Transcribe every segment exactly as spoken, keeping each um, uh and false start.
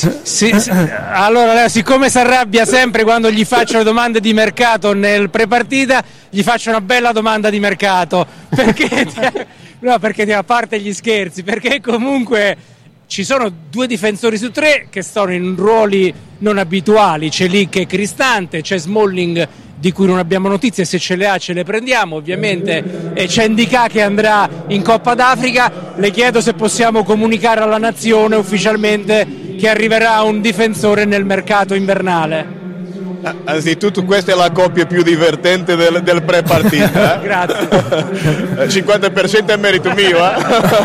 Sì, sì. Allora Leo, siccome si arrabbia sempre quando gli faccio le domande di mercato nel prepartita, gli faccio una bella domanda di mercato, perché no, perché a parte gli scherzi, perché comunque ci sono due difensori su tre che sono in ruoli non abituali, c'è Lik e Cristante, c'è Smalling di cui non abbiamo notizie, se ce le ha ce le prendiamo ovviamente, e c'è Ndicà che andrà in Coppa d'Africa. Le chiedo se possiamo comunicare alla nazione ufficialmente che arriverà un difensore nel mercato invernale. Anzitutto questa è la coppia più divertente del, del pre-partita. Eh? Grazie. cinquanta per cento è merito mio. Eh?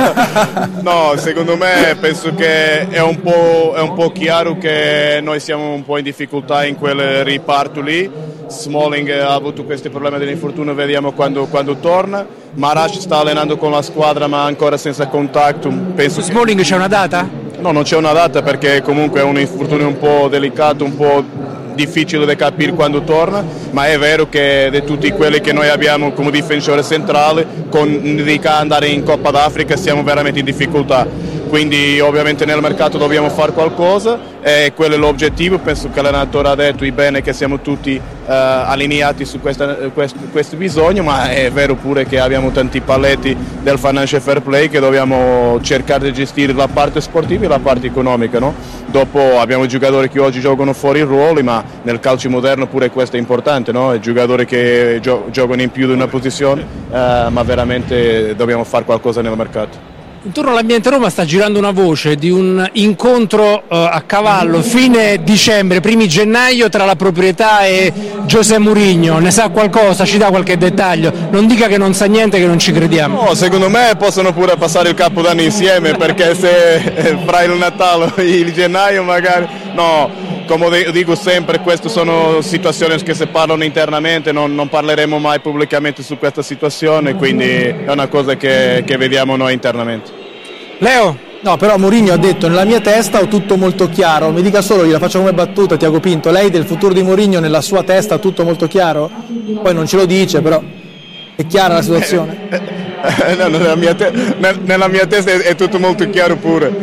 No, secondo me penso che è un, po', è un po' chiaro che noi siamo un po' in difficoltà in quel riparto lì. Smalling ha avuto questi problemi dell'infortunio, vediamo quando, quando torna. Marash sta allenando con la squadra ma ancora senza contatto. Penso Su Smalling che... c'è una data? No, non c'è una data perché comunque è un infortunio un po' delicato, un po' difficile da capire quando torna, ma è vero che di tutti quelli che noi abbiamo come difensore centrale, con Ndicà andare in Coppa d'Africa siamo veramente in difficoltà, quindi ovviamente nel mercato dobbiamo fare qualcosa e quello è l'obiettivo. Penso che l'allenatore ha detto bene che siamo tutti uh, allineati su questa, questo, questo bisogno, ma è vero pure che abbiamo tanti paletti del financial fair play che dobbiamo cercare di gestire la parte sportiva e la parte economica, no? Dopo abbiamo giocatori che oggi giocano fuori i ruoli, ma nel calcio moderno pure questo è importante, no? I giocatori che gio- giocano in più di una posizione, uh, ma veramente dobbiamo fare qualcosa nel mercato. Intorno all'ambiente Roma sta girando una voce di un incontro uh, a cavallo fine dicembre, primi gennaio tra la proprietà e José Mourinho. Ne sa qualcosa? Ci dà qualche dettaglio? Non dica che non sa niente, che non ci crediamo. No, secondo me possono pure passare il Capodanno insieme, perché se eh, fra il Natale e il gennaio magari... No, come dico sempre, queste sono situazioni che si parlano internamente, non, non parleremo mai pubblicamente su questa situazione, quindi è una cosa che, che vediamo noi internamente. Leo? No, però Mourinho ha detto: nella mia testa ho tutto molto chiaro. Mi dica solo, gliela faccio come battuta, Tiago Pinto, lei del futuro di Mourinho nella sua testa ha tutto molto chiaro? Poi non ce lo dice, però è chiara la situazione. No, nella, mia te- nella mia testa è, è tutto molto chiaro pure.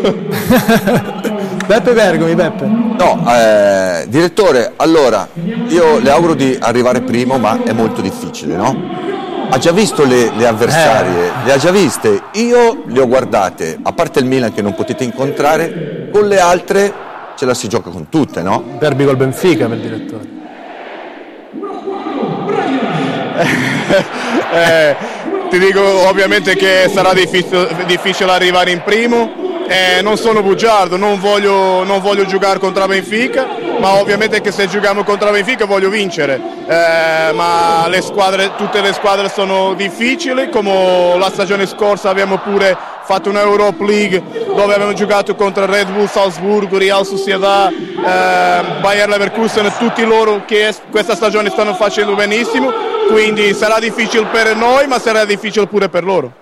Beppe Bergomi, Beppe. No, eh, direttore, allora io le auguro di arrivare primo, ma è molto difficile, no? Ha già visto le, le avversarie, eh. le ha già viste, io le ho guardate, a parte il Milan che non potete incontrare, con le altre ce la si gioca con tutte, no? Derby col Benfica per il direttore. eh, ti dico ovviamente che sarà difficile, difficile arrivare in primo. Eh, non sono bugiardo, non voglio, non voglio giocare contro Benfica, ma ovviamente che se giochiamo contro Benfica voglio vincere, eh, ma le squadre, tutte le squadre sono difficili, come la stagione scorsa abbiamo pure fatto una Europa League dove abbiamo giocato contro Red Bull Salzburgo, Real Sociedad, eh, Bayer Leverkusen, tutti loro che questa stagione stanno facendo benissimo, quindi sarà difficile per noi ma sarà difficile pure per loro.